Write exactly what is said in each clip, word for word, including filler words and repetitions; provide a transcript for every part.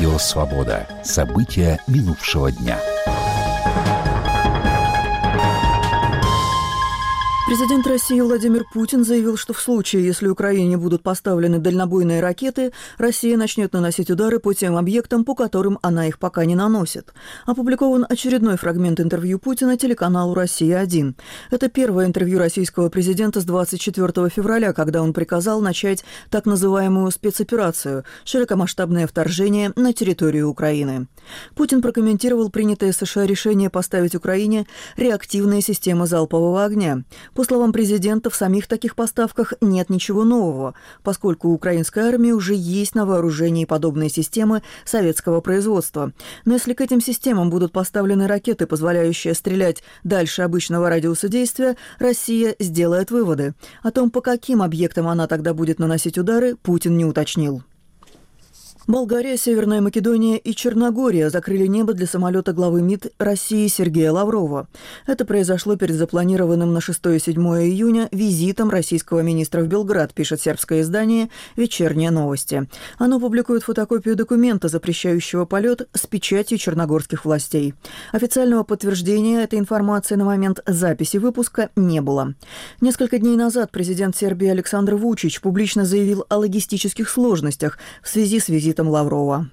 Радио «Свобода». События минувшего дня. Президент России Владимир Путин заявил, что в случае, если Украине будут поставлены дальнобойные ракеты, Россия начнет наносить удары по тем объектам, по которым она их пока не наносит. Опубликован очередной фрагмент интервью Путина телеканалу «Россия-один». Это первое интервью российского президента с двадцать четвёртого февраля, когда он приказал начать так называемую спецоперацию – широкомасштабное вторжение на территорию Украины. Путин прокомментировал принятое США решение поставить Украине реактивные системы залпового огня. По словам президента, в самих таких поставках нет ничего нового, поскольку у украинской армии уже есть на вооружении подобные системы советского производства. Но если к этим системам будут поставлены ракеты, позволяющие стрелять дальше обычного радиуса действия, Россия сделает выводы. О том, по каким объектам она тогда будет наносить удары, Путин не уточнил. Болгария, Северная Македония и Черногория закрыли небо для самолета главы МИД России Сергея Лаврова. Это произошло перед запланированным на шестое и седьмое июня визитом российского министра в Белград, пишет сербское издание «Вечерние новости». Оно публикует фотокопию документа, запрещающего полет, с печатью черногорских властей. Официального подтверждения этой информации на момент записи выпуска не было. Несколько дней назад президент Сербии Александр Вучич публично заявил о логистических сложностях в связи с визитом Лаврова.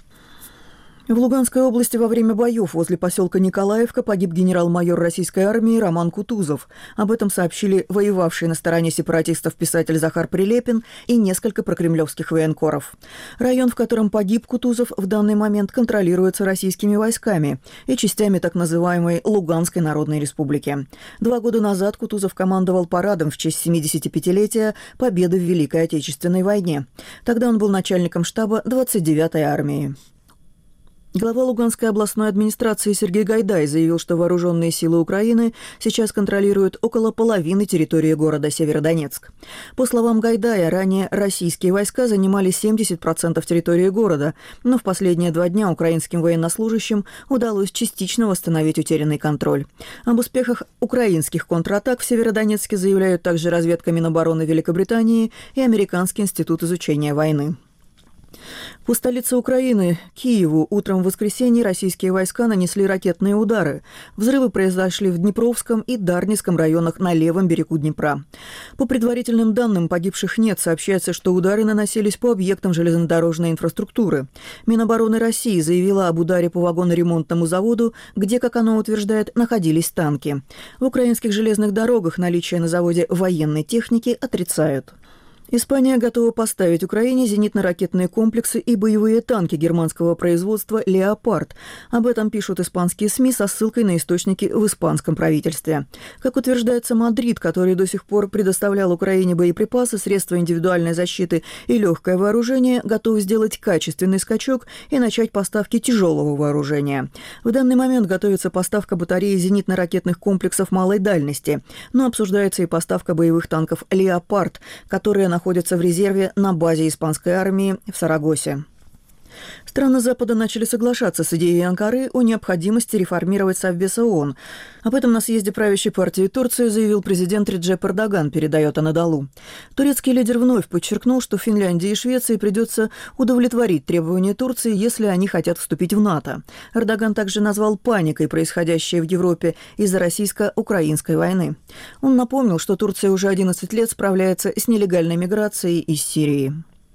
В Луганской области во время боев возле поселка Николаевка погиб генерал-майор российской армии Роман Кутузов. Об этом сообщили воевавшие на стороне сепаратистов писатель Захар Прилепин и несколько прокремлевских военкоров. Район, в котором погиб Кутузов, в данный момент контролируется российскими войсками и частями так называемой Луганской Народной Республики. Два года назад Кутузов командовал парадом в честь семидесятипятилетия победы в Великой Отечественной войне. Тогда он был начальником штаба двадцать девятой армии. Глава Луганской областной администрации Сергей Гайдай заявил, что вооруженные силы Украины сейчас контролируют около половины территории города Северодонецк. По словам Гайдая, ранее российские войска занимали семьдесят процентов территории города, но в последние два дня украинским военнослужащим удалось частично восстановить утерянный контроль. Об успехах украинских контратак в Северодонецке заявляют также разведка Минобороны Великобритании и Американский институт изучения войны. По столице Украины, Киеву, утром в воскресенье российские войска нанесли ракетные удары. Взрывы произошли в Днепровском и Дарницком районах на левом берегу Днепра. По предварительным данным, погибших нет. Сообщается, что удары наносились по объектам железнодорожной инфраструктуры. Минобороны России заявила об ударе по вагоноремонтному заводу, где, как оно утверждает, находились танки. В украинских железных дорогах наличие на заводе военной техники отрицают. Испания готова поставить Украине зенитно-ракетные комплексы и боевые танки германского производства «Леопард». Об этом пишут испанские СМИ со ссылкой на источники в испанском правительстве. Как утверждается, Мадрид, который до сих пор предоставлял Украине боеприпасы, средства индивидуальной защиты и легкое вооружение, готов сделать качественный скачок и начать поставки тяжелого вооружения. В данный момент готовится поставка батареи зенитно-ракетных комплексов малой дальности, но обсуждается и поставка боевых танков «Леопард», которые находятся в резерве на базе испанской армии в Сарагосе. Страны Запада начали соглашаться с идеей Анкары о необходимости реформировать Совбез ООН. Об этом на съезде правящей партии Турции заявил президент Реджеп Эрдоган, передает Анадолу. Турецкий лидер вновь подчеркнул, что Финляндии и Швеции придется удовлетворить требования Турции, если они хотят вступить в НАТО. Эрдоган также назвал паникой происходящее в Европе из-за российско-украинской войны. Он напомнил, что Турция уже одиннадцать лет справляется с нелегальной миграцией из Сирии.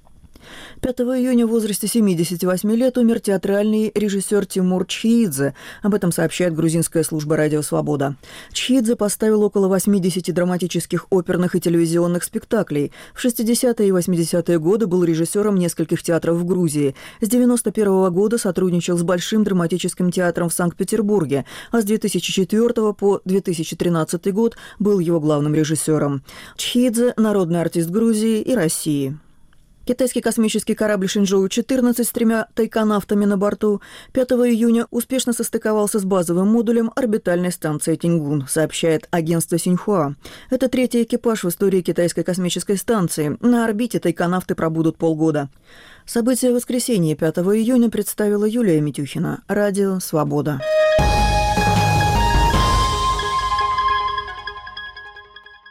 пятого июня в возрасте семидесяти восьми лет умер театральный режиссер Тимур Чхиидзе. Об этом сообщает грузинская служба «Радио Свобода». Чхиидзе поставил около восьмидесяти драматических оперных и телевизионных спектаклей. В шестидесятые и восьмидесятые годы был режиссером нескольких театров в Грузии. С девяносто первого года сотрудничал с Большим драматическим театром в Санкт-Петербурге, а с две тысячи четвёртого по две тысячи тринадцатый год был его главным режиссером. Чхиидзе – народный артист Грузии и России. Китайский космический корабль Шинчжоу четырнадцать с тремя тайконавтами на борту пятого июня успешно состыковался с базовым модулем орбитальной станции Тиньгун, сообщает агентство Синьхуа. Это третий экипаж в истории китайской космической станции. На орбите тайконавты пробудут полгода. События воскресенья пятого июня представила Юлия Митюхина. Радио «Свобода».